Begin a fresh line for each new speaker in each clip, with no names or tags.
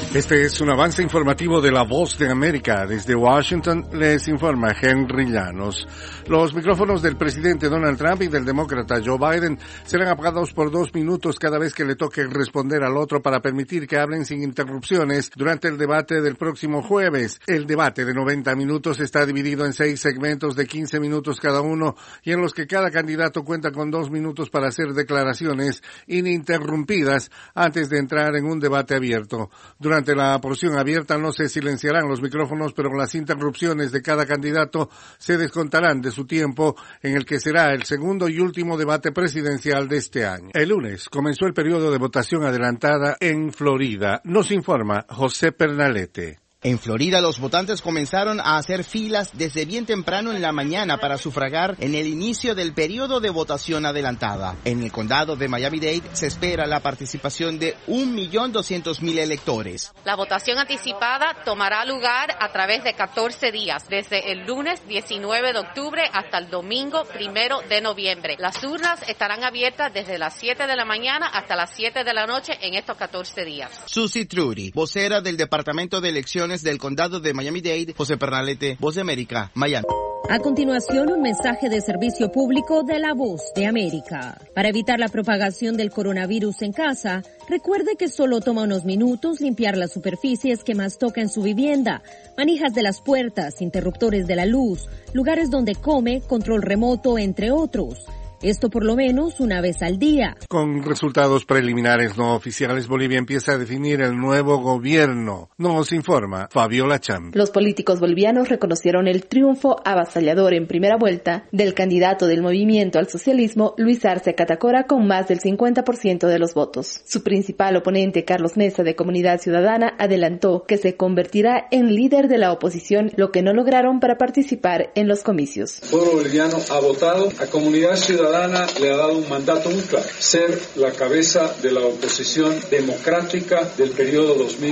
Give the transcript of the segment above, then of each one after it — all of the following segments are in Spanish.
Este es un avance informativo de La Voz de América. Desde Washington les informa Henry Llanos. Los micrófonos del presidente Donald Trump y del demócrata Joe Biden serán apagados por 2 minutos cada vez que le toque responder al otro para permitir que hablen sin interrupciones durante el debate del próximo jueves. El debate de 90 minutos está dividido en 6 segmentos de 15 minutos cada uno y en los que cada candidato cuenta con 2 minutos para hacer declaraciones ininterrumpidas antes de entrar en un debate abierto. Durante la porción abierta no se silenciarán los micrófonos, pero las interrupciones de cada candidato se descontarán de su tiempo en el que será el segundo y último debate presidencial de este año. El lunes comenzó el periodo de votación adelantada en Florida. Nos informa José Pernalete.
En Florida, los votantes comenzaron a hacer filas desde bien temprano en la mañana para sufragar en el inicio del periodo de votación adelantada. En el condado de Miami-Dade se espera la participación de 1.200.000 electores.
La votación anticipada tomará lugar a través de 14 días, desde el lunes 19 de octubre hasta el domingo 1 de noviembre. Las urnas estarán abiertas desde las 7 de la mañana hasta las 7 de la noche en estos 14 días.
Susie Trudy, vocera del Departamento de Elecciones del Condado de Miami-Dade. José Pernalete, Voz de América, Miami.
A continuación, un mensaje de servicio público de La Voz de América. Para evitar la propagación del coronavirus en casa, recuerde que solo toma unos minutos limpiar las superficies que más toca en su vivienda, manijas de las puertas, interruptores de la luz, lugares donde come, control remoto, entre otros. Esto por lo menos una vez al día.
Con resultados preliminares no oficiales, Bolivia empieza a definir el nuevo gobierno. Nos informa Fabiola Champ.
Los políticos bolivianos reconocieron el triunfo avasallador en primera vuelta del candidato del Movimiento al Socialismo, Luis Arce Catacora, con más del 50% de los votos. Su principal oponente, Carlos Mesa, de Comunidad Ciudadana, adelantó que se convertirá en líder de la oposición, lo que no lograron para participar en los comicios.
El pueblo boliviano ha votado a Comunidad Ciudadana. Le ha dado un mandato muy claro, ser la cabeza de la oposición democrática del periodo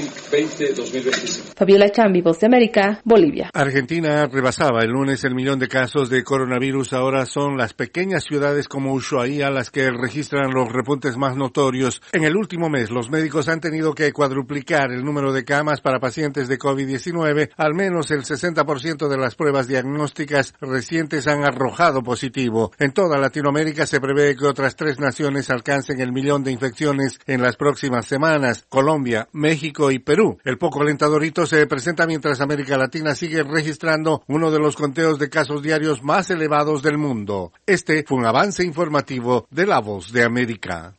2020-2025.
Fabiola Chambi, Voz de América, Bolivia.
Argentina rebasaba el lunes el 1.000.000 de casos de coronavirus. Ahora son las pequeñas ciudades como Ushuaia las que registran los repuntes más notorios. En el último mes, los médicos han tenido que cuadruplicar el número de camas para pacientes de COVID-19. Al menos el 60% de las pruebas diagnósticas recientes han arrojado positivo. En toda Latinoamérica se prevé que otras 3 naciones alcancen el 1.000.000 de infecciones en las próximas semanas: Colombia, México y Perú. El poco alentador hito se presenta mientras América Latina sigue registrando uno de los conteos de casos diarios más elevados del mundo. Este fue un avance informativo de La Voz de América.